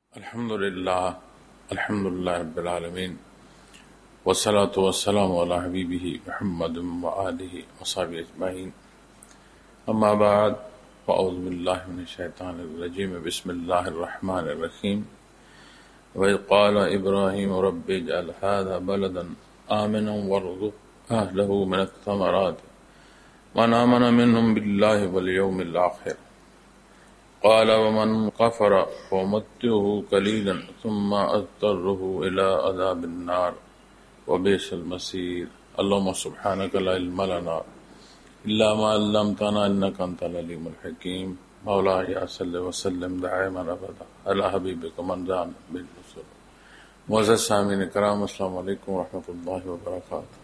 الحمد للہ رب العالمین والصلاة والسلام علی حبیبہ محمد وآلہ وصحبہ اجمعین اما بعد فاعوذ باللہ من الشیطان الرجیم بسم اللہ الرحمن الرحیم وإذ قال إبراهيم رب اجعل هذا بلدا آمنا وارزق أهله من الثمرات من آمن منهم بالله واليوم الآخر قال ومن كفر فأمتعه قليلا ثم أضطره إلى عذاب النار وبئس المصير اللهم سبحانك لا علم لنا إلا ما علمتنا إنك أنت العليم الحكيم مولاي صل وسلم دائما أبدا على حبيبك من دان بالرسل. معزز سامعین کرام، السلام علیکم ورحمۃ اللہ وبرکاتہ.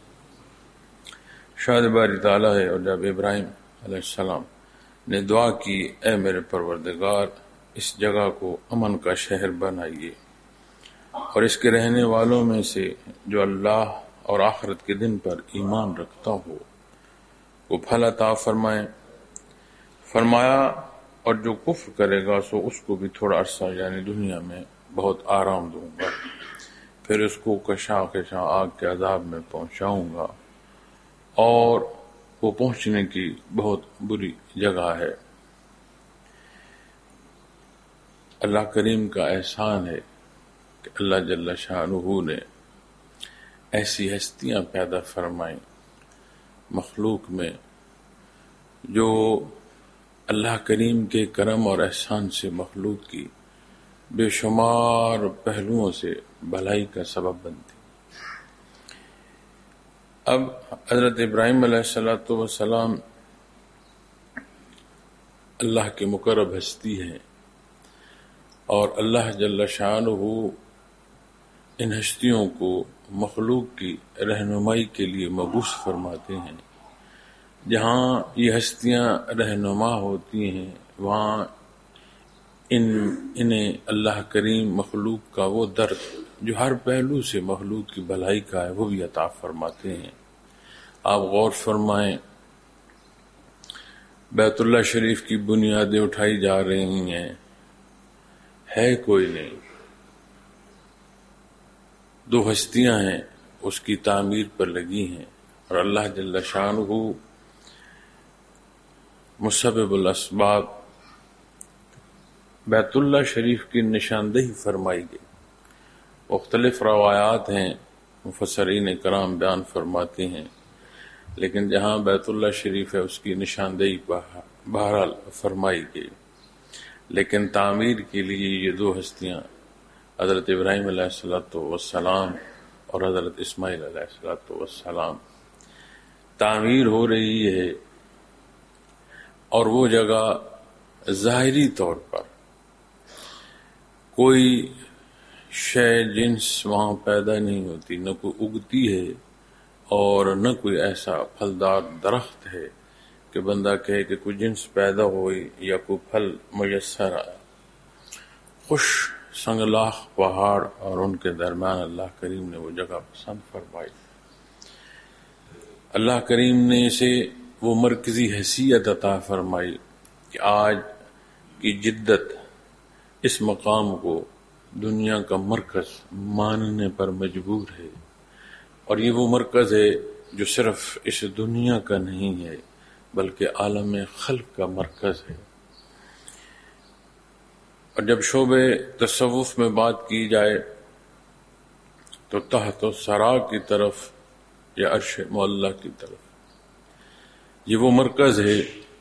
شاید باری تعالیٰ ہے، اور جب ابراہیم علیہ السلام نے دعا کی، اے میرے پروردگار اس جگہ کو امن کا شہر بنائیے اور اس کے رہنے والوں میں سے جو اللہ اور آخرت کے دن پر ایمان رکھتا ہو وہ پھل عطا فرمائیں. فرمایا اور جو کفر کرے گا سو اس کو بھی تھوڑا عرصہ یعنی دنیا میں بہت آرام دوں گا، پھر اس کو کشاں کشاں آگ کے عذاب میں پہنچاؤں گا، اور وہ پہنچنے کی بہت بری جگہ ہے. اللہ کریم کا احسان ہے کہ اللہ جل شانہ نے ایسی ہستیاں پیدا فرمائیں مخلوق میں جو اللہ کریم کے کرم اور احسان سے مخلوق کی بے شمار پہلوؤں سے بھلائی کا سبب بنتی. اب حضرت ابراہیم علیہ السلام اللہ کی مقرب ہستی ہیں، اور اللہ جل شانہ ان ہستیوں کو مخلوق کی رہنمائی کے لیے مبعوث فرماتے ہیں. جہاں یہ ہستیاں رہنما ہوتی ہیں وہاں انہیں اللہ کریم مخلوق کا وہ درد جو ہر پہلو سے مخلوق کی بھلائی کا ہے وہ بھی عطا فرماتے ہیں. آپ غور فرمائیں، بیت اللہ شریف کی بنیادیں اٹھائی جا رہی ہیں، ہے کوئی نہیں، دو ہستیاں ہیں اس کی تعمیر پر لگی ہیں، اور اللہ جل شانہ مسبب الاسباب بیت اللہ شریف کی نشاندہی فرمائی گئی. مختلف روایات ہیں، مفسرین کرام بیان فرماتے ہیں، لیکن جہاں بیت اللہ شریف ہے اس کی نشاندہی بہرحال فرمائی گئی. لیکن تعمیر کے لیے یہ دو ہستیاں حضرت ابراہیم علیہ السلام اور حضرت اسماعیل علیہ السلام تعمیر ہو رہی ہے. اور وہ جگہ ظاہری طور پر کوئی شے جنس وہاں پیدا نہیں ہوتی، نہ کوئی اگتی ہے اور نہ کوئی ایسا پھلدار درخت ہے کہ بندہ کہے کہ کوئی جنس پیدا ہوئی یا کوئی پھل میسر آیا. خوش سنگلاخ پہاڑ اور ان کے درمیان اللہ کریم نے وہ جگہ پسند فرمائی. اللہ کریم نے اسے وہ مرکزی حیثیت عطا فرمائی کہ آج کی جدت اس مقام کو دنیا کا مرکز ماننے پر مجبور ہے، اور یہ وہ مرکز ہے جو صرف اس دنیا کا نہیں ہے بلکہ عالم خلق کا مرکز ہے. اور جب شعبے تصوف میں بات کی جائے تو تحت و سرا کی طرف یا عرش معلیٰ کی طرف یہ وہ مرکز ہے،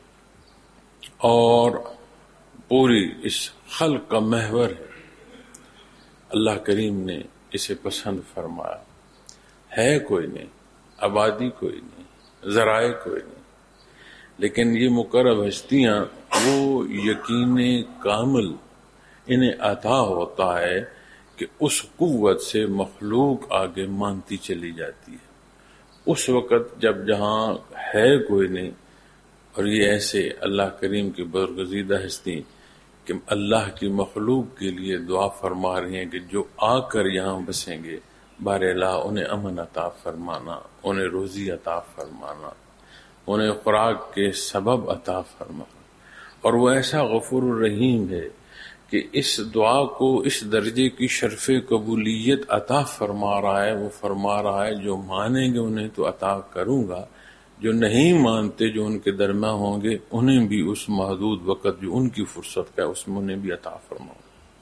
اور پوری اس خلق کا محور ہے. اللہ کریم نے اسے پسند فرمایا. ہے کوئی نہیں، آبادی کوئی نہیں، ذرائع کوئی نہیں، لیکن یہ مقرب ہستیاں وہ یقین کامل انہیں عطا ہوتا ہے کہ اس قوت سے مخلوق آگے مانتی چلی جاتی ہے. اس وقت جب جہاں ہے کوئی نہیں، اور یہ ایسے اللہ کریم کی برگزیدہ ہستی کہ اللہ کی مخلوق کے لیے دعا فرما رہی ہیں کہ جو آ کر یہاں بسیں گے بار الہ انہیں امن عطا فرمانا، انہیں روزی عطا فرمانا، انہیں خوراک کے سبب عطا فرمانا. اور وہ ایسا غفور الرحیم ہے کہ اس دعا کو اس درجے کی شرف قبولیت عطا فرما رہا ہے. وہ فرما رہا ہے جو مانیں گے انہیں تو عطا کروں گا، جو نہیں مانتے جو ان کے درمیان ہوں گے انہیں بھی اس محدود وقت جو ان کی فرصت کا ہے اس میں انہیں بھی عطا فرماؤں.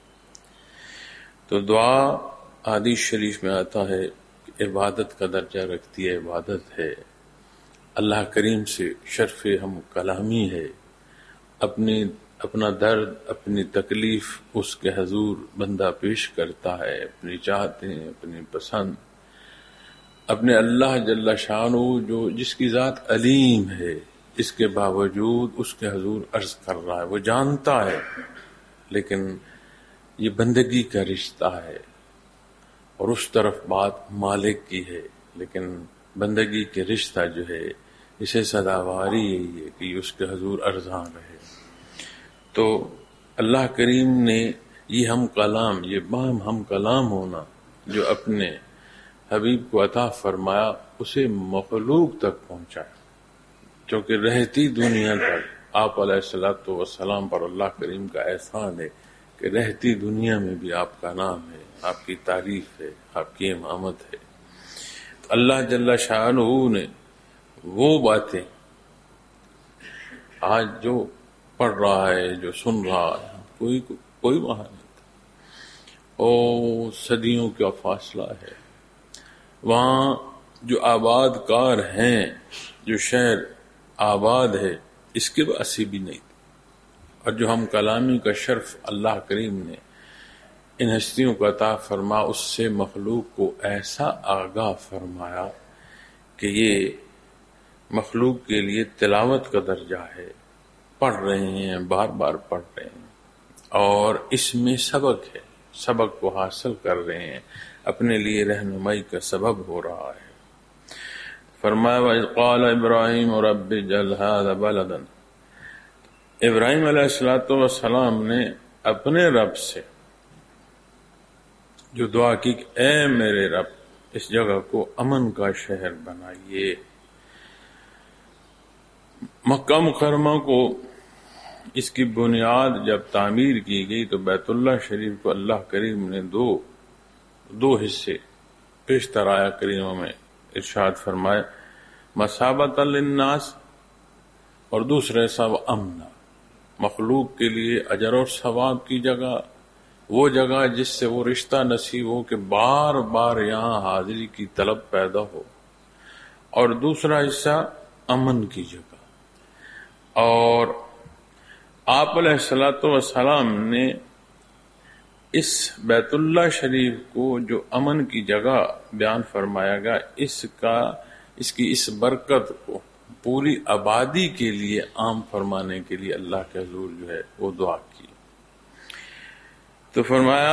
تو دعا حدیث شریف میں آتا ہے کہ عبادت کا درجہ رکھتی ہے، عبادت ہے، اللہ کریم سے شرف ہم کلامی ہے. اپنا درد، اپنی تکلیف اس کے حضور بندہ پیش کرتا ہے، اپنی چاہتیں، اپنی پسند، اپنے اللہ جل شانہ جو جس کی ذات علیم ہے، اس کے باوجود اس کے حضور عرض کر رہا ہے. وہ جانتا ہے لیکن یہ بندگی کا رشتہ ہے اور اس طرف بات مالک کی ہے، لیکن بندگی کے رشتہ جو ہے اسے سزاواری یہی ہے کہ اس کے حضور ارزاں رہے. تو اللہ کریم نے یہ ہم کلام، یہ باہم ہم کلام ہونا جو اپنے حبیب کو عطا فرمایا اسے مخلوق تک پہنچایا، چونکہ رہتی دنیا تک آپ علیہ الصلوۃ والسلام پر اللہ کریم کا احسان ہے کہ رہتی دنیا میں بھی آپ کا نام ہے، آپ کی تعریف ہے، آپ کی امامت ہے. تو اللہ جل شانہ نے وہ باتیں آج جو پڑھ رہا ہے، جو سن رہا ہے، کوئی وہاں نہیں تھا. اور صدیوں کا فاصلہ ہے. وہاں جو آباد کار ہیں، جو شہر آباد ہے، اس کے باسی بھی نہیں تھے. اور جو ہم کلامی کا شرف اللہ کریم نے ان ہستیوں کو عطا فرما، اس سے مخلوق کو ایسا آگاہ فرمایا کہ یہ مخلوق کے لیے تلاوت کا درجہ ہے. پڑھ رہے ہیں، بار بار پڑھ رہے ہیں اور اس میں سبق ہے، سبق کو حاصل کر رہے ہیں، اپنے لیے رہنمائی کا سبب ہو رہا ہے. فرمایا وَإِذْ قَالَ إِبْرَاهِيمُ رَبِّ اجْعَلْ هَٰذَا بَلَدًا. ابراہیم علیہ السلام نے اپنے رب سے جو دعا کی کہ اے میرے رب اس جگہ کو امن کا شہر بنائیے. مکہ مکرمہ کو اس کی بنیاد جب تعمیر کی گئی تو بیت اللہ شریف کو اللہ کریم نے دو حصے پیشتر آیا کریمہ میں ارشاد فرمائے، مثابۃ للناس، اور دوسرے سب امنا، مخلوق کے لیے اجر اور ثواب کی جگہ، وہ جگہ جس سے وہ رشتہ نصیب ہو کہ بار بار یہاں حاضری کی طلب پیدا ہو، اور دوسرا حصہ امن کی جگہ. اور آپ علیہ السلام نے اس بیت اللہ شریف کو جو امن کی جگہ بیان فرمایا گیا، اس کی اس برکت کو پوری آبادی کے لیے عام فرمانے کے لیے اللہ کے حضور جو ہے وہ دعا کی. تو فرمایا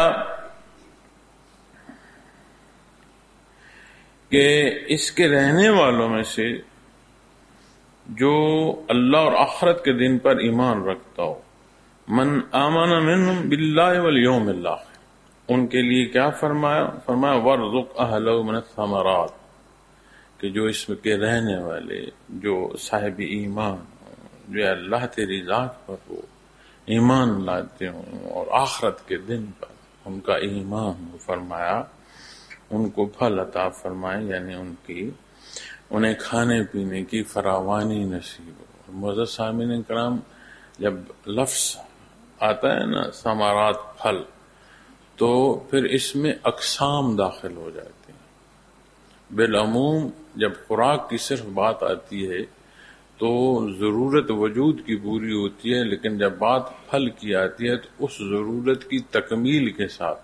کہ اس کے رہنے والوں میں سے جو اللہ اور آخرت کے دن پر ایمان رکھتا ہو، من آمن منہم باللہ والیوم الآخر، ان کے لیے کیا فرمایا وَارْزُقْ أَهْلَهُ مِنَ الثَّمَرَاتِ، کہ جو اس میں کے رہنے والے جو صاحب ایمان جو اللہ تیری ذات پر ہو، ایمان لاتے ہوں اور آخرت کے دن پر ان کا ایمان ہو، فرمایا ان کو پھل عطا فرمائے، یعنی انہیں کھانے پینے کی فراوانی نصیب ہو. معزز سامعین کرام، جب لفظ آتا ہے نا ثمرات، پھل، تو پھر اس میں اقسام داخل ہو جاتے ہیں. بالعموم جب خوراک کی صرف بات آتی ہے تو ضرورت وجود کی پوری ہوتی ہے، لیکن جب بات پھل کی آتی ہے تو اس ضرورت کی تکمیل کے ساتھ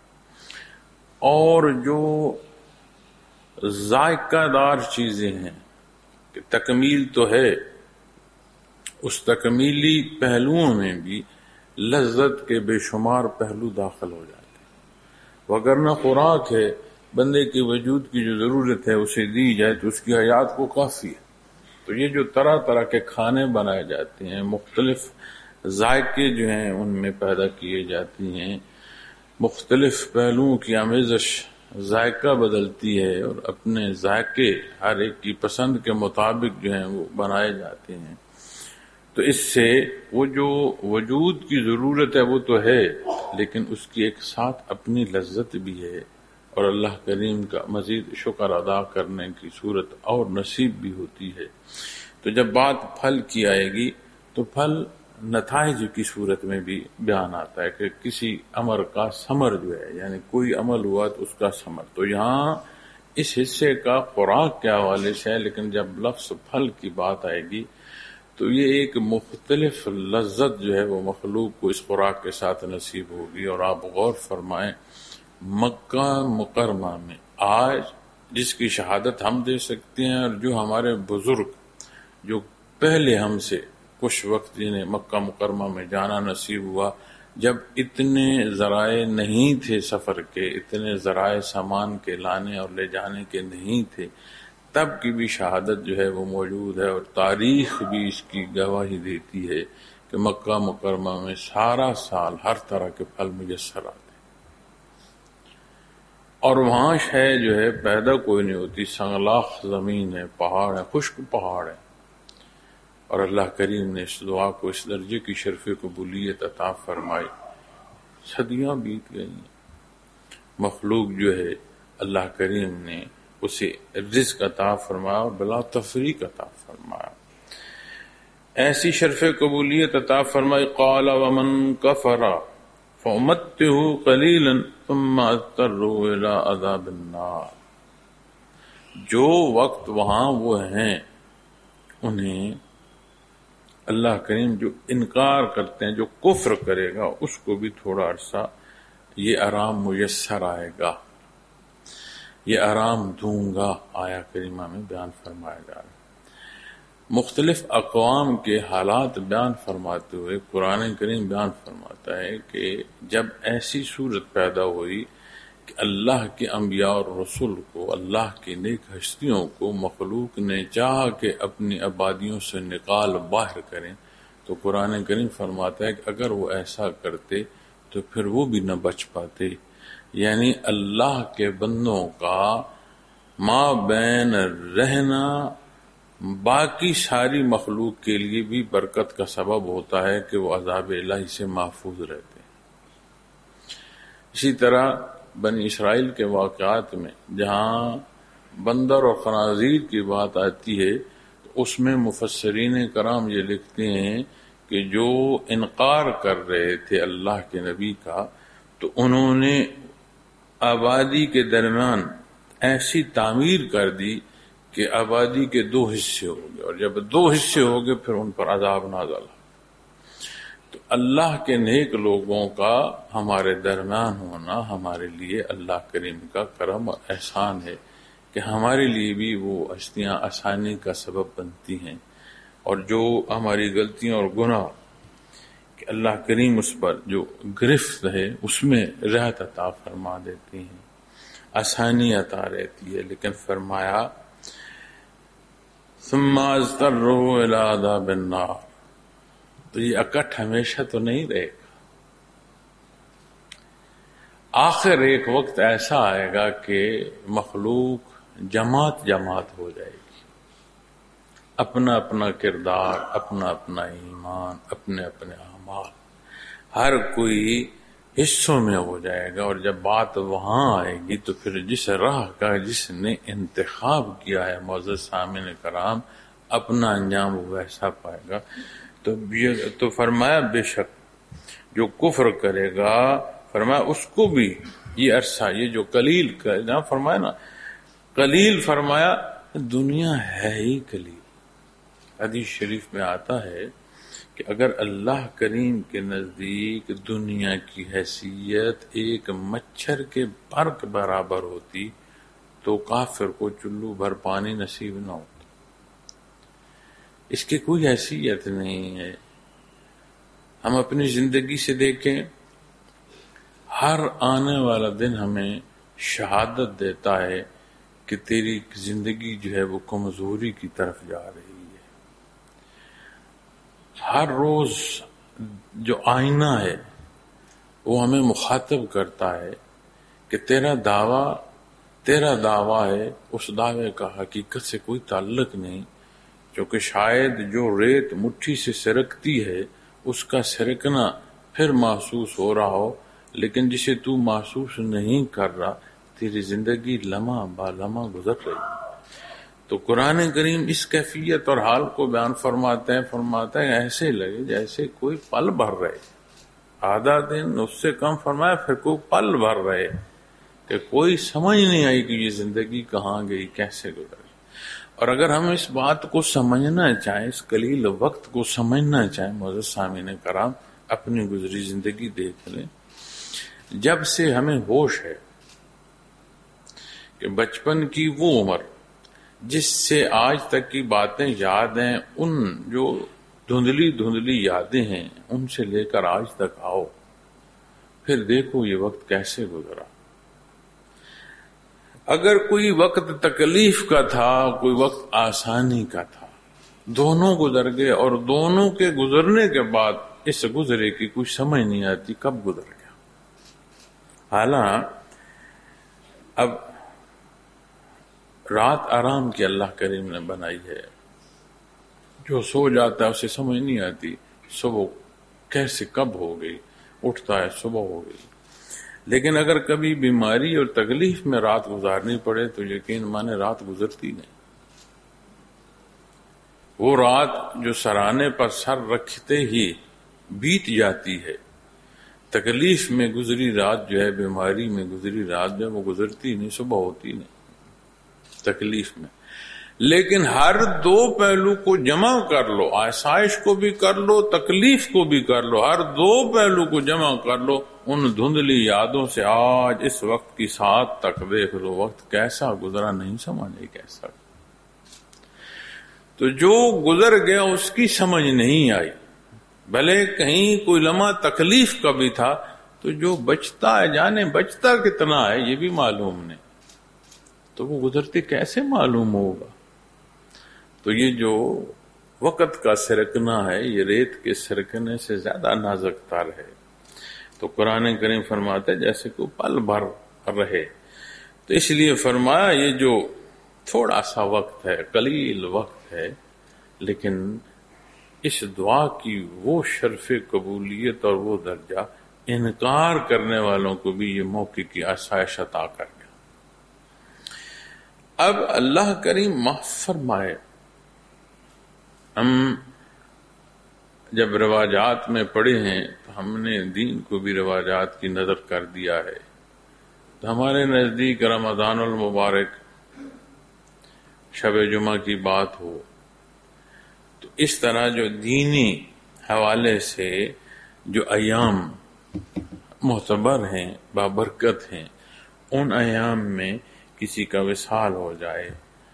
اور جو ذائقہ دار چیزیں ہیں کہ تکمیل تو ہے، اس تکمیلی پہلوؤں میں بھی لذت کے بے شمار پہلو داخل ہو جاتے ہیں. وگرنہ خوراک ہے، بندے کے وجود کی جو ضرورت ہے اسے دی جائے تو اس کی حیات کو کافی ہے. تو یہ جو طرح طرح کے کھانے بنائے جاتے ہیں، مختلف ذائقے جو ہیں ان میں پیدا کیے جاتی ہیں، مختلف پہلوؤں کی آمیزش، ذائقہ بدلتی ہے اور اپنے ذائقے ہر ایک کی پسند کے مطابق جو ہیں وہ بنائے جاتے ہیں. تو اس سے وہ جو وجود کی ضرورت ہے وہ تو ہے، لیکن اس کی ایک ساتھ اپنی لذت بھی ہے، اور اللہ کریم کا مزید شکر ادا کرنے کی صورت اور نصیب بھی ہوتی ہے۔ تو جب بات پھل کی آئے گی تو پھل نتائج کی صورت میں بھی بیان آتا ہے کہ کسی امر کا ثمر جو ہے، یعنی کوئی عمل ہوا تو اس کا ثمر۔ تو یہاں اس حصے کا خوراک کے حوالے سے ہے، لیکن جب لفظ پھل کی بات آئے گی تو یہ ایک مختلف لذت جو ہے وہ مخلوق کو اس خوراک کے ساتھ نصیب ہوگی۔ اور آپ غور فرمائیں، مکہ مکرمہ میں آج جس کی شہادت ہم دے سکتے ہیں، اور جو ہمارے بزرگ جو پہلے ہم سے کچھ وقت جنہیں مکہ مکرمہ میں جانا نصیب ہوا، جب اتنے ذرائع نہیں تھے سفر کے، اتنے ذرائع سامان کے لانے اور لے جانے کے نہیں تھے، تب کی بھی شہادت جو ہے وہ موجود ہے، اور تاریخ بھی اس کی گواہی دیتی ہے کہ مکہ مکرمہ میں سارا سال ہر طرح کے پھل میسر آتے، اور وہاں شے جو ہے پیدا کوئی نہیں ہوتی، سنگلاخ زمین ہے، پہاڑ ہے، خشک پہاڑ ہے، اور اللہ کریم نے اس دعا کو اس درجے کی شرف قبولیت عطا فرمائی۔ صدیاں بیت گئی، مخلوق جو ہے اللہ کریم نے اسے رزق عطا فرمایا اور بلا تفریق عطا فرمایا، ایسی شرف قبولیت عطا فرمائی۔ قال ومن کفر فأمتعه قلیلا ثم اضطره الى عذاب النار، جو وقت وہاں وہ ہیں انہیں اللہ کریم جو انکار کرتے ہیں، جو کفر کرے گا، اس کو بھی تھوڑا عرصہ یہ آرام میسر آئے گا، یہ آرام دوں گا، آیا کریمہ میں بیان فرمایا جا رہا ہے۔ مختلف اقوام کے حالات بیان فرماتے ہوئے قرآن کریم بیان فرماتا ہے کہ جب ایسی صورت پیدا ہوئی کہ اللہ کے انبیاء اور رسول کو، اللہ کی نیک ہستیوں کو مخلوق نے چاہا کہ اپنی آبادیوں سے نکال باہر کریں، تو قرآن کریم فرماتا ہے کہ اگر وہ ایسا کرتے تو پھر وہ بھی نہ بچ پاتے، یعنی اللہ کے بندوں کا ماں بین رہنا باقی ساری مخلوق کے لیے بھی برکت کا سبب ہوتا ہے کہ وہ عذاب الہی سے محفوظ رہتے ہیں۔ اسی طرح بنی اسرائیل کے واقعات میں جہاں بندر اور خنازیر کی بات آتی ہے تو اس میں مفسرین کرام یہ لکھتے ہیں کہ جو انکار کر رہے تھے اللہ کے نبی کا، تو انہوں نے آبادی کے درمیان ایسی تعمیر کر دی کہ آبادی کے 2 حصے ہو گئے، اور جب 2 حصے ہو گئے پھر ان پر عذاب نازل ہوا۔ تو اللہ کے نیک لوگوں کا ہمارے درمیان ہونا ہمارے لیے اللہ کریم کا کرم اور احسان ہے کہ ہمارے لیے بھی وہ ہستیاں آسانی کا سبب بنتی ہیں، اور جو ہماری غلطیاں اور گناہ کہ اللہ کریم اس پر جو گرفت ہے اس میں راحت عطا فرما دیتی ہیں، آسانی عطا رہتی ہے۔ لیکن فرمایا ثم اضطروا الى عذاب النار، تو یہ اکٹھ ہمیشہ تو نہیں رہے گا، آخر ایک وقت ایسا آئے گا کہ مخلوق جماعت جماعت ہو جائے گی، اپنا اپنا کردار، اپنا اپنا ایمان، اپنے اپنے اعمال، ہر کوئی حصوں میں ہو جائے گا، اور جب بات وہاں آئے گی تو پھر جس راہ کا جس نے انتخاب کیا ہے معزز سامعین کرام، اپنا انجام ویسا پائے گا۔ تو فرمایا بے شک جو کفر کرے گا، فرمایا اس کو بھی یہ عرصہ، یہ جو قلیل کا جہاں فرمایا نا قلیل، فرمایا دنیا ہے ہی قلیل۔ حدیث شریف میں آتا ہے کہ اگر اللہ کریم کے نزدیک دنیا کی حیثیت ایک مچھر کے پر کے برابر ہوتی تو کافر کو چلو بھر پانی نصیب نہ ہوتا، اس کی کوئی حیثیت نہیں ہے۔ ہم اپنی زندگی سے دیکھیں، ہر آنے والا دن ہمیں شہادت دیتا ہے کہ تیری زندگی جو ہے وہ کمزوری کی طرف جا رہی ہے۔ ہر روز جو آئینہ ہے وہ ہمیں مخاطب کرتا ہے کہ تیرا دعویٰ ہے، اس دعوے کا حقیقت سے کوئی تعلق نہیں، چونکہ شاید جو ریت مٹھی سے سرکتی ہے اس کا سرکنا پھر محسوس ہو رہا ہو، لیکن جسے تو محسوس نہیں کر رہا، تیری زندگی لمحہ با لمحہ گزر رہی۔ تو قرآن کریم اس کیفیت اور حال کو بیان فرماتا ہے ایسے لگے جیسے کوئی پل بھر رہے، آدھا دن اس سے کم فرمایا، پھر کوئی پل بھر رہے کہ کوئی سمجھ نہیں آئی کہ یہ زندگی کہاں گئی، کیسے گزری۔ اور اگر ہم اس بات کو سمجھنا چاہیں، اس قلیل وقت کو سمجھنا چاہیں، معزز سامعین کرام، اپنی گزری زندگی دیکھ لیں۔ جب سے ہمیں ہوش ہے کہ بچپن کی وہ عمر جس سے آج تک کی باتیں یاد ہیں، ان جو دھندلی یادیں ہیں، ان سے لے کر آج تک آؤ، پھر دیکھو یہ وقت کیسے گزرا۔ اگر کوئی وقت تکلیف کا تھا، کوئی وقت آسانی کا تھا، دونوں گزر گئے، اور دونوں کے گزرنے کے بعد اس گزرے کی کچھ سمجھ نہیں آتی کب گزر گیا۔ حالانکہ اب رات آرام کی اللہ کریم نے بنائی ہے، جو سو جاتا ہے اسے سمجھ نہیں آتی صبح کیسے کب ہو گئی، اٹھتا ہے صبح ہو گئی۔ لیکن اگر کبھی بیماری اور تکلیف میں رات گزارنی پڑے تو یقین مانے رات گزرتی نہیں۔ وہ رات جو سرانے پر سر رکھتے ہی بیت جاتی ہے، تکلیف میں گزری رات جو ہے، بیماری میں گزری رات جو ہے، وہ گزرتی نہیں، صبح ہوتی نہیں تکلیف میں۔ لیکن ہر دو پہلو کو جمع کر لو، آسائش کو بھی کر لو، تکلیف کو بھی کر لو، ہر دو پہلو کو جمع کر لو، ان دھندلی یادوں سے آج اس وقت کی ساعت تک دیکھ لو وقت کیسا گزرا، نہیں سمجھے کیسا۔ تو جو گزر گیا اس کی سمجھ نہیں آئی، بھلے کہیں کوئی لمحہ تکلیف کا بھی تھا، تو جو بچتا ہے جانے بچتا کتنا ہے یہ بھی معلوم نہیں، تو وہ گزرتے کیسے معلوم ہوگا۔ تو یہ جو وقت کا سرکنا ہے، یہ ریت کے سرکنے سے زیادہ نازک تر ہے۔ تو قرآن کریم فرماتا ہے جیسے کوئی پل بھر رہے، تو اس لیے فرمایا یہ جو تھوڑا سا وقت ہے، قلیل وقت ہے، لیکن اس دعا کی وہ شرف قبولیت اور وہ درجہ انکار کرنے والوں کو بھی یہ موقع کی آسائش عطا کر گیا۔ اب اللہ کریم معاف فرمائے، ہم جب رواجات میں پڑے ہیں تو ہم نے دین کو بھی رواجات کی نظر کر دیا ہے۔ تو ہمارے نزدیک رمضان المبارک، شب جمعہ کی بات ہو، تو اس طرح جو دینی حوالے سے جو ایام معتبر ہیں، بابرکت ہیں، ان ایام میں کسی کا وصال ہو جائے،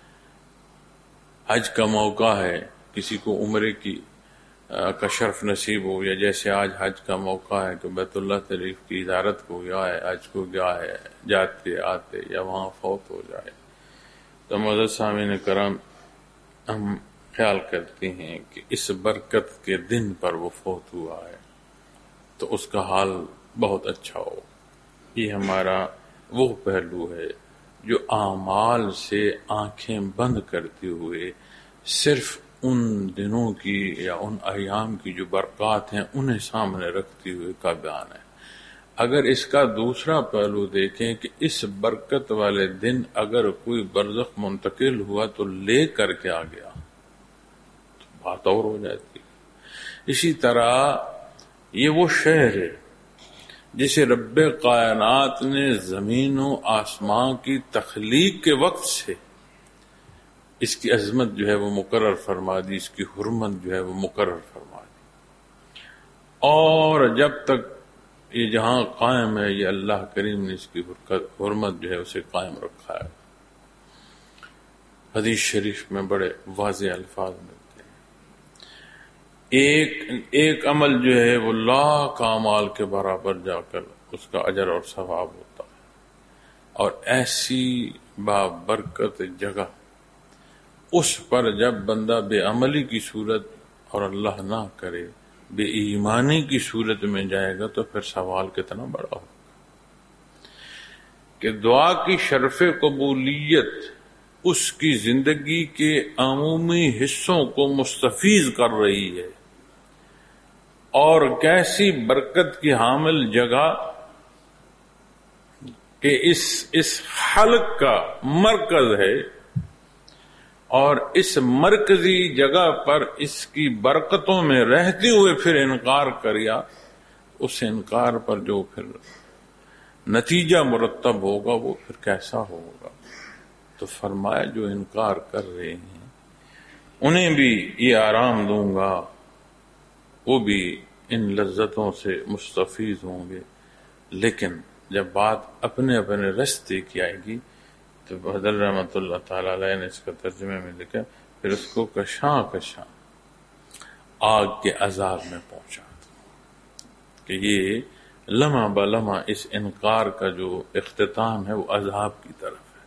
حج کا موقع ہے، کسی کو عمرے کا شرف نصیب ہو، یا جیسے آج حج کا موقع ہے کہ بیت اللہ شریف کی زیارت کو گیا ہے، حج کو گیا ہے، جاتے آتے یا وہاں فوت ہو جائے، تو معزز سامعین کرام، ہم خیال کرتے ہیں کہ اس برکت کے دن پر وہ فوت ہوا ہے تو اس کا حال بہت اچھا ہو۔ یہ ہمارا وہ پہلو ہے جو اعمال سے آنکھیں بند کرتے ہوئے صرف ان دنوں کی یا ان ایام کی جو برکات ہیں انہیں سامنے رکھتے ہوئے کا بیان ہے۔ اگر اس کا دوسرا پہلو دیکھیں کہ اس برکت والے دن اگر کوئی برزخ منتقل ہوا تو لے کر کے آ گیا تو بات اور ہو جاتی۔ اسی طرح یہ وہ شہر ہے جسے رب کائنات نے زمین و آسمان کی تخلیق کے وقت سے اس کی عظمت جو ہے وہ مقرر فرما دی، اس کی حرمت جو ہے وہ مقرر فرما دی، اور جب تک یہ جہاں قائم ہے یہ اللہ کریم نے اس کی حرمت جو ہے اسے قائم رکھا ہے۔ حدیث شریف میں بڑے واضح الفاظ ملتے ہیں، ایک عمل جو ہے وہ لاکھ اعمال کے برابر جا کر اس کا اجر اور ثواب ہوتا ہے، اور ایسی بابرکت جگہ اس پر جب بندہ بے عملی کی صورت اور اللہ نہ کرے بے ایمانی کی صورت میں جائے گا تو پھر سوال کتنا بڑا ہوگا کہ دعا کی شرف قبولیت اس کی زندگی کے عمومی حصوں کو مستفیض کر رہی ہے، اور کیسی برکت کی حامل جگہ کہ اس حلق کا مرکز ہے، اور اس مرکزی جگہ پر اس کی برکتوں میں رہتے ہوئے پھر انکار کریا، اس انکار پر جو پھر نتیجہ مرتب ہوگا وہ پھر کیسا ہوگا۔ تو فرمایا جو انکار کر رہے ہیں انہیں بھی یہ آرام دوں گا، وہ بھی ان لذتوں سے مستفیض ہوں گے، لیکن جب بات اپنے اپنے رستے کی آئے گی تو بدر رحمۃ اللہ تعالی علیہ نے اس کا ترجمے میں لکھا، پھر اس کو کشاں کشاں آگ کے عذاب میں پہنچا کہ یہ لمحہ بلمحہ اس انکار کا جو اختتام ہے وہ عذاب کی طرف ہے۔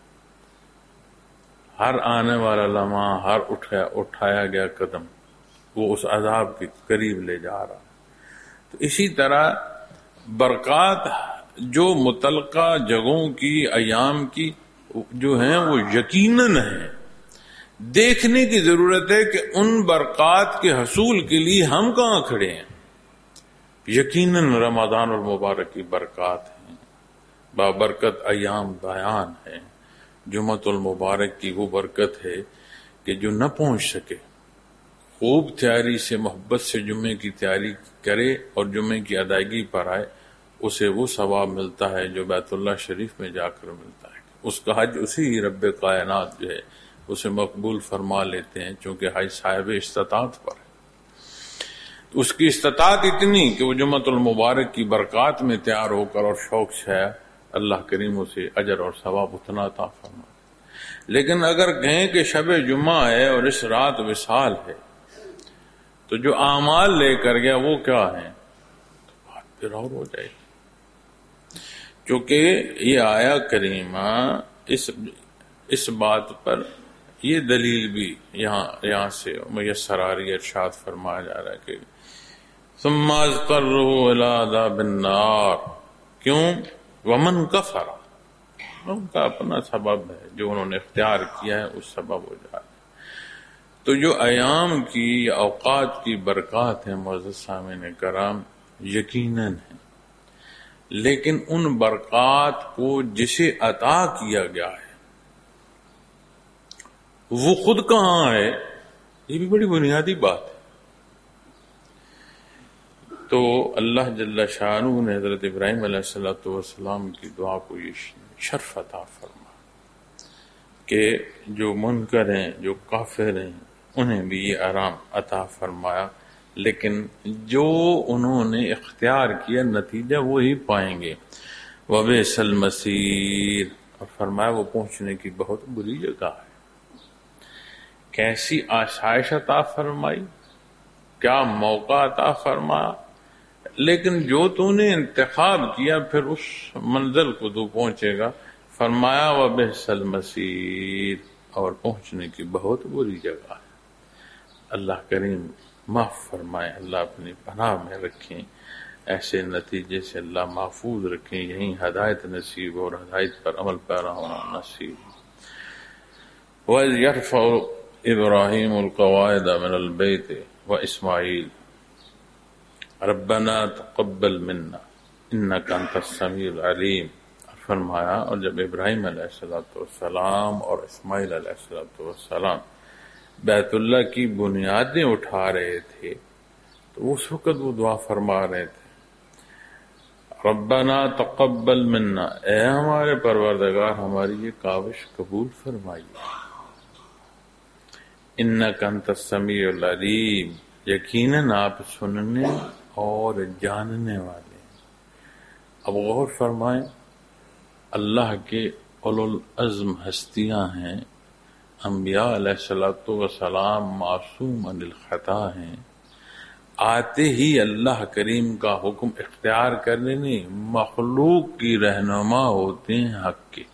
ہر آنے والا لمحہ، ہر اٹھایا گیا قدم وہ اس عذاب کے قریب لے جا رہا۔ تو اسی طرح برکات جو متعلقہ جگہوں کی، ایام کی جو ہیں وہ یقیناً ہیں، دیکھنے کی ضرورت ہے کہ ان برکات کے حصول کے لیے ہم کہاں کھڑے ہیں۔ یقیناً رمضان المبارک کی برکات ہیں، بابرکت ایام بیان ہے۔ جمعۃ المبارک کی وہ برکت ہے کہ جو نہ پہنچ سکے خوب تیاری سے، محبت سے جمعے کی تیاری کرے اور جمعے کی ادائیگی پر آئے، اسے وہ ثواب ملتا ہے جو بیت اللہ شریف میں جا کر ملتا ہے۔ اس کا حج اسی رب کائنات جو ہے اسے مقبول فرما لیتے ہیں، چونکہ حج صاحب استطاعت پر ہے۔ اس کی استطاعت اتنی کہ وہ جمعۃ المبارک کی برکات میں تیار ہو کر اور شوق سے اللہ کریم اسے اجر اور ثواب اتنا عطا فرمائے۔ لیکن اگر کہیں کہ شب جمعہ ہے اور اس رات وصال ہے تو جو اعمال لے کر گیا وہ کیا ہیں، تو بات پھر اور ہو جائے گی۔ چونکہ یہ آیا کریمہ اس بات پر یہ دلیل بھی یہاں سے میسر آ رہی ہے، ارشاد فرمایا جا رہا ہے کہ ثم اضطروا الى عذاب النار، کیوں؟ ومن کفر، ان کا اپنا سبب ہے جو انہوں نے اختیار کیا ہے، اس سبب ہو جائے۔ تو جو ایام کی یا اوقات کی برکات ہیں معزز سامعین کرام یقیناً ہیں، لیکن ان برکات کو جسے عطا کیا گیا ہے وہ خود کہاں ہے، یہ بھی بڑی بنیادی بات ہے۔ تو اللہ جل شانہ نے حضرت ابراہیم علیہ السلام کی دعا کو یہ شرف عطا فرما کہ جو منکر ہیں، جو کافر ہیں، انہیں بھی یہ آرام عطا فرمایا، لیکن جو انہوں نے اختیار کیا نتیجہ وہی پائیں گے۔ وبئس المصیر، اور فرمایا وہ پہنچنے کی بہت بری جگہ ہے۔ کیسی آسائش عطا فرمائی، کیا موقع عطا فرمایا، لیکن جو تو نے انتخاب کیا پھر اس منزل کو تو پہنچے گا۔ فرمایا وبئس المصیر، اور پہنچنے کی بہت بری جگہ ہے۔ اللہ کریم معاف فرمائے، اللہ اپنی پناہ میں رکھیں، ایسے نتیجے سے اللہ محفوظ رکھیں، یہیں ہدایت نصیب اور ہدایت پر عمل پیرا ہونا نصیب۔ وَإِذْ يَرْفَعُ إِبْرَاهِيمُ الْقَوَاعِدَ مِنَ الْبَيْتِ وَإِسْمَاعِيلُ رَبَّنَا تَقَبَّلْ مِنَّا إِنَّكَ أَنْتَ السَّمِيعُ الْعَلِيمُ۔ فرمایا اور جب ابراہیم علیہ السلام اور اسماعیل علیہ السلام بیت اللہ کی بنیادیں اٹھا رہے تھے تو اس وقت وہ دعا فرما رہے تھے، ربنا تقبل منا، اے ہمارے پروردگار ہماری یہ کاوش قبول فرمائیے، انک انت السمیع العلیم، یقیناً آپ سننے اور جاننے والے ہیں۔ اب غور فرمائیں، اللہ کے اولو العزم ہستیاں ہیں، انبیاء علیہ السلام معصوم عن الخطا ہیں، آتے ہی اللہ کریم کا حکم اختیار کرنے نہیں، مخلوق کی رہنما ہوتے ہیں حق کے،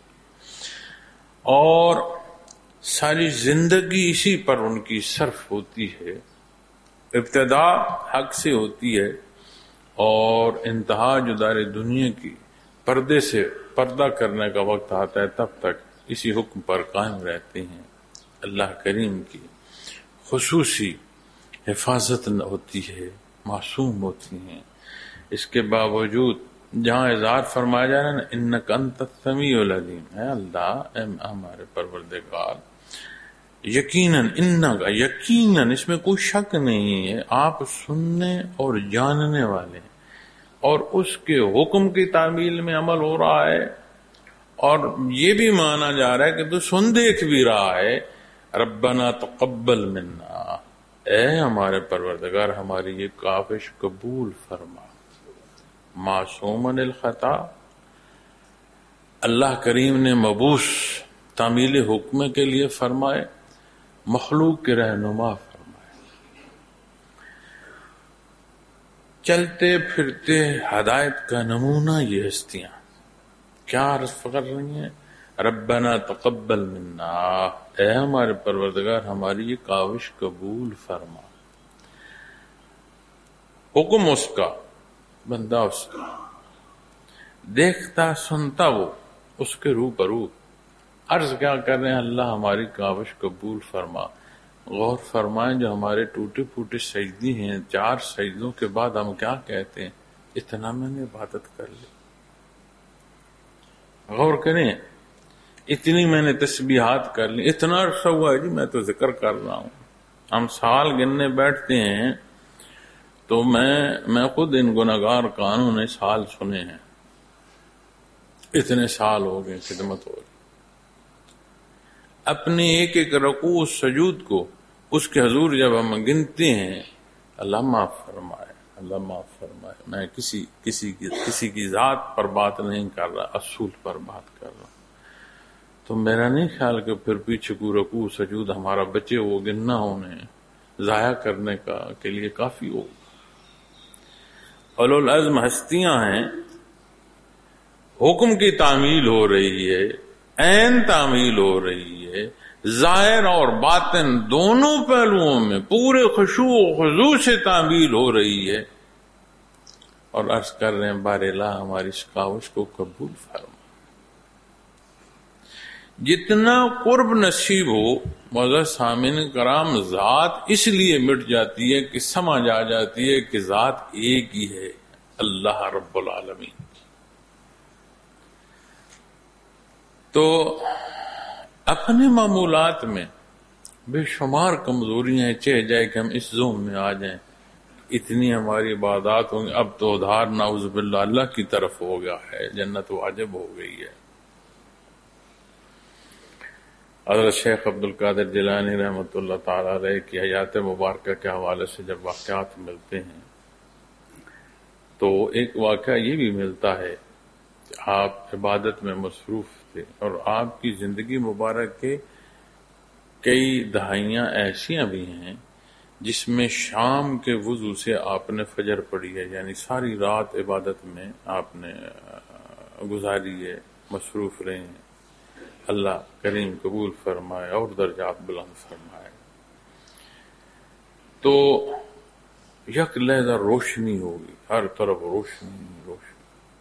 اور ساری زندگی اسی پر ان کی صرف ہوتی ہے۔ ابتدا حق سے ہوتی ہے اور انتہا جو دار دنیا کی پردے سے پردہ کرنے کا وقت آتا ہے تب تک اسی حکم پر قائم رہتے ہیں، اللہ کریم کی خصوصی حفاظت ہوتی ہے، معصوم ہوتی ہیں۔ اس کے باوجود جہاں اظہار فرمایا جا رہا ہے نا انک انت السمیع العلیم، اے اللہ، اے ہمارے پروردگار، یقیناً انک، یقیناً اس میں کوئی شک نہیں ہے، آپ سننے اور جاننے والے ہیں، اور اس کے حکم کی تعمیل میں عمل ہو رہا ہے، اور یہ بھی مانا جا رہا ہے کہ تو سن دیکھ بھی رہا ہے۔ ربنا تقبل منا، اے ہمارے پروردگار ہماری یہ کاوش قبول فرما۔ معصومن الخطا، اللہ کریم نے مبعوث تعمیل حکم کے لیے فرمائے، مخلوق کے رہنما فرمائے، چلتے پھرتے ہدایت کا نمونہ یہ ہستیاں کیا عرض کر رہی ہیں؟ ربنا تقبل منا، اے ہمارے پروردگار ہماری یہ کاوش قبول فرما۔ حکم اس کا، بندہ اس کا، دیکھتا سنتا وہ اس کے روبرو۔ عرض کیا کر رہے ہیں؟ اللہ ہماری کاوش قبول فرما۔ غور فرمائیں، جو ہمارے ٹوٹے پھوٹے سجدی ہیں، 4 سجدوں کے بعد ہم کیا کہتے ہیں؟ اتنا میں نے عبادت کر لی۔ غور کریں، اتنی میں نے تسبیحات کر لی، اتنا عرصہ ہوا ہے جی میں تو ذکر کر رہا ہوں۔ ہم سال گننے بیٹھتے ہیں تو میں خود ان گناہگار کانوں نے سال سنے ہیں، اتنے سال ہو گئے خدمت ہو گئی۔ اپنے ایک ایک رکوع سجود کو اس کے حضور جب ہم گنتے ہیں، اللہ معاف فرمائے، اللہ معاف فرمائے، میں کسی کی ذات پر بات نہیں کر رہا، اصول پر بات کر رہا ہوں۔ تو میرا نہیں خیال کہ پھر پیچھے کو رکوع سجود ہمارا بچے وہ گننا ہونے ضائع کرنے کے لیے کافی ہوگا۔ اولو العزم ہستیاں ہیں، حکم کی تعمیل ہو رہی ہے، عین تعمیل ہو رہی ہے، ظاہر اور باطن دونوں پہلوؤں میں پورے خشوع و خضوع سے تعمیل ہو رہی ہے، اور عرض کر رہے ہیں بار الہ ہماری اس کاوش کو قبول فرما۔ جتنا قرب نصیب ہو معزز سامعین کرام، ذات اس لیے مٹ جاتی ہے کہ سمجھ آ جاتی ہے کہ ذات ایک ہی ہے، اللہ رب العالمین۔ تو اپنے معمولات میں بے شمار کمزوریاں ہیں، چاہے جائے کہ ہم اس زوم میں آ جائیں، اتنی ہماری عبادات ہوں گی، اب تو ادھار نعوذ باللہ اللہ کی طرف ہو گیا ہے، جنت واجب ہو گئی ہے۔ حضرت شیخ عبد القادر جیلانی رحمۃ اللہ تعالی علیہ کی حیات مبارکہ کے حوالے سے جب واقعات ملتے ہیں تو ایک واقعہ یہ بھی ملتا ہے کہ آپ عبادت میں مصروف تھے، اور آپ کی زندگی مبارک کے کئی دہائیاں ایسیاں بھی ہیں جس میں شام کے وضو سے آپ نے فجر پڑھی ہے، یعنی ساری رات عبادت میں آپ نے گزاری ہے، مصروف رہے ہیں۔ اللہ کریم قبول فرمائے اور درجات بلند فرمائے۔ تو یک لہجہ روشنی ہوگی، ہر طرف روشنی روشنی،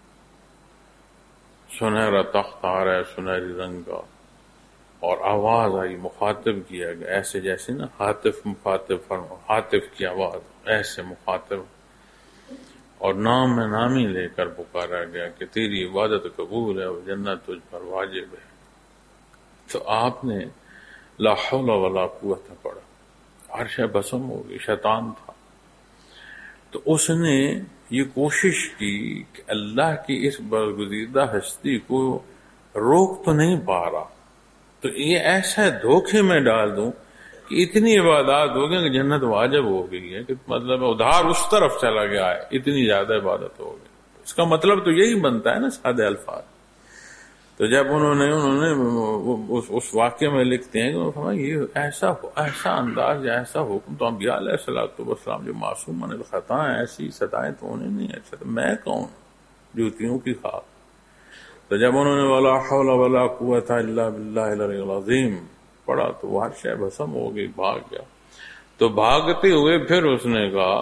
سنہرا تخت آ رہا ہے سنہری رنگ کا، اور آواز آئی، مخاطب کیا گیا، ایسے جیسے نا ہاتف مخاطب ہاتف کی آواز، ایسے مخاطب، اور نام میں نامی لے کر پکارا گیا کہ تیری عبادت قبول ہے اور جنت تجھ پر واجب ہے۔ تو آپ نے لا حول ولا قوت پڑھا، عرش بسم ہو گئی، شیطان تھا۔ تو اس نے یہ کوشش کی کہ اللہ کی اس برگزیدہ ہستی کو روک تو نہیں پا رہا، تو یہ ایسا دھوکے میں ڈال دوں کہ اتنی عبادات ہو گئی کہ جنت واجب ہو گئی ہے، کہ مطلب ادھار اس طرف چلا گیا ہے، اتنی زیادہ عبادت ہو گئی۔ اس کا مطلب تو یہی بنتا ہے نا سادے الفاظ۔ تو جب انہوں نے اس واقعے میں لکھتے ہیں کہ یہ ایسا انداز یا ایسا حکم تو انبیاء علیہ الصلوۃ والسلام جو معصوم من الخطا ہیں، ایسی سزائیں تو انہیں نہیں ہے، میں کون جوتیوں کی خاک۔ تو جب انہوں نے ولا حول ولا قوت الا باللہ العلی العظیم پڑھا تو وہ عرش بسم ہو گئی، بھاگ گیا۔ تو بھاگتے ہوئے پھر اس نے کہا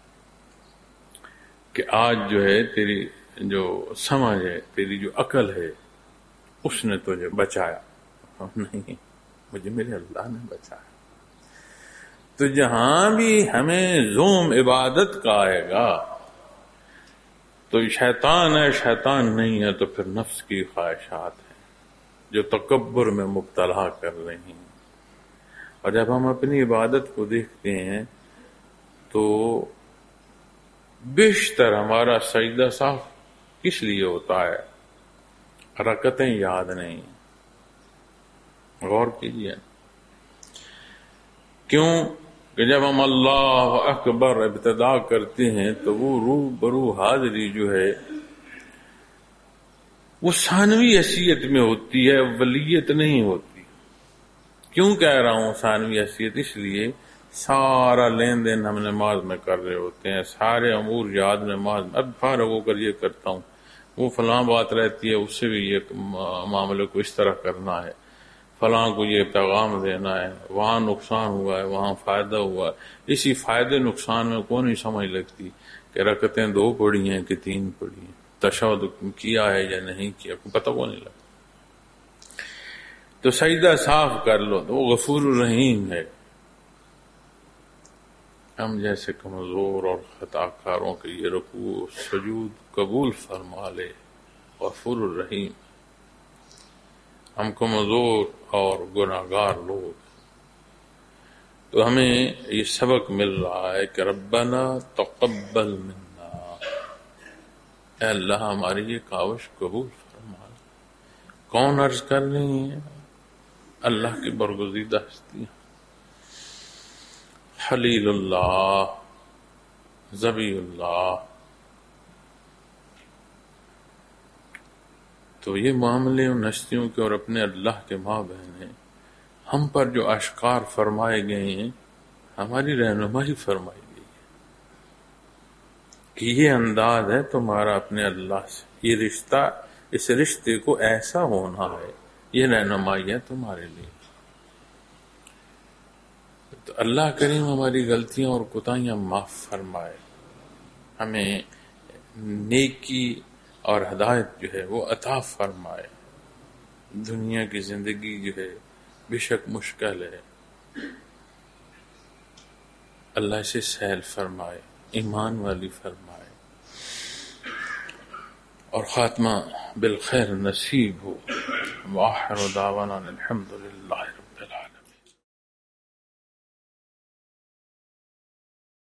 کہ آج جو ہے تیری جو سمجھ ہے، تیری جو عقل ہے، اس نے تجھے بچایا، نہیں، مجھے میرے اللہ نے بچایا۔ تو جہاں بھی ہمیں زوم عبادت کا آئے گا تو شیطان ہے، شیطان نہیں ہے تو پھر نفس کی خواہشات ہیں جو تکبر میں مبتلا کر رہی ہیں۔ اور جب ہم اپنی عبادت کو دیکھتے ہیں تو بیشتر ہمارا سجدہ صاف کس لیے ہوتا ہے؟ حرکتیں یاد نہیں، غور کیجیے۔ کیوں کہ جب ہم اللہ اکبر ابتدا کرتے ہیں تو وہ روح برو حاضری جو ہے وہ ثانوی حیثیت میں ہوتی ہے، ولیت نہیں ہوتی۔ کیوں کہہ رہا ہوں ثانوی حیثیت؟ اس لیے سارا لین دین ہم نماز میں کر رہے ہوتے ہیں، سارے امور یاد نماز میں، اب فارغ ہو کر یہ کرتا ہوں، وہ فلاں بات رہتی ہے اس سے بھی یہ معاملے کو اس طرح کرنا ہے، فلاں کو یہ پیغام دینا ہے، وہاں نقصان ہوا ہے، وہاں فائدہ ہوا ہے۔ اسی فائدے نقصان میں کون نہیں سمجھ لگتی کہ رکعتیں 2 پڑھی ہیں کہ 3 پڑھی ہیں، تشہد کیا ہے یا نہیں کیا، پتہ کو نہیں لگتا۔ تو سجدہ صاف کر لو تو وہ غفور الرحیم ہے۔ ہم جیسے کمزور اور خطا کاروں کے یہ رکوع سجود قبول فرما لے، غفور الرحیم۔ ہم کمزور اور گناہگار لوگ، تو ہمیں یہ سبق مل رہا ہے کہ ربنا تقبل منا، اے اللہ ہماری یہ کاوش قبول فرما۔ کون عرض کر رہی ہیں؟ اللہ کی برگزیدہ ہستیاں، خلیل اللہ، ذبی اللہ۔ تو یہ معاملے ان ہستیوں کے اور اپنے اللہ کے ماں بہن ہیں۔ ہم پر جو اشکار فرمائے گئے ہیں ہماری رہنمائی فرمائی گئی ہے کہ یہ انداز ہے تمہارا اپنے اللہ سے، یہ رشتہ، اس رشتے کو ایسا ہونا ہے، یہ رہنمائی ہے تمہارے لیے۔ تو اللہ کریم ہماری غلطیاں اور کوتاہیاں معاف فرمائے، ہمیں نیکی اور ہدایت جو ہے وہ عطا فرمائے۔ دنیا کی زندگی جو ہے بے شک مشکل ہے، اللہ سے سہل فرمائے، ایمان والی فرمائے، اور خاتمہ بالخیر نصیب ہو۔ وآخر دعوانا الحمد للہ